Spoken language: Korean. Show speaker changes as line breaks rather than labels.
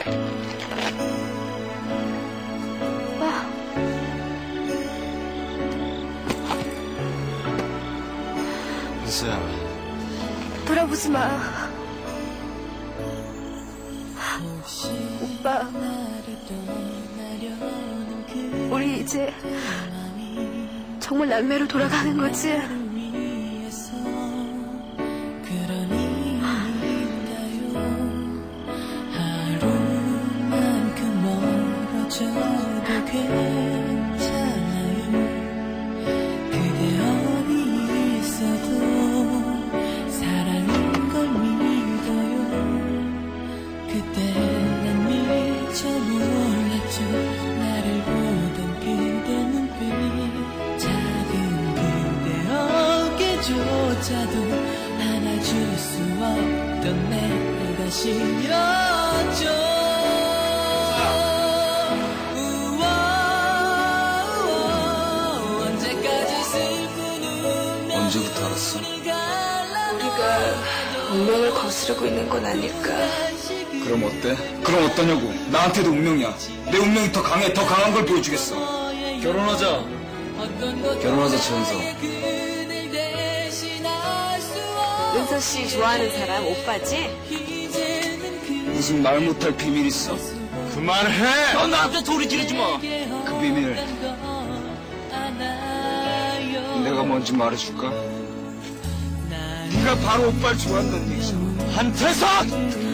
은수야.
돌아보지 마. 오빠, 우리 이제 정말 남매로 돌아가는 거지?
조차도 안아줄 수 없던 내가 싫었죠. 언제까지 슬픈
언제부터 알았어?
우리가 운명을 거스르고 있는 건 아닐까?
그럼 어때? 그럼 어떠냐고. 나한테도 운명이야. 내 운명이 더 강해. 더 강한 걸 보여주겠어.
결혼하자. 결혼하자, 최은서.
은서 씨 좋아하는 사람 오빠지?
무슨 말 못할 비밀 있어?
그만해!
너 나한테 소리 지르지 마. 그 비밀 내가 뭔지 말해줄까? 네가 바로 오빠를 좋아한다는 얘기잖아.
한태석!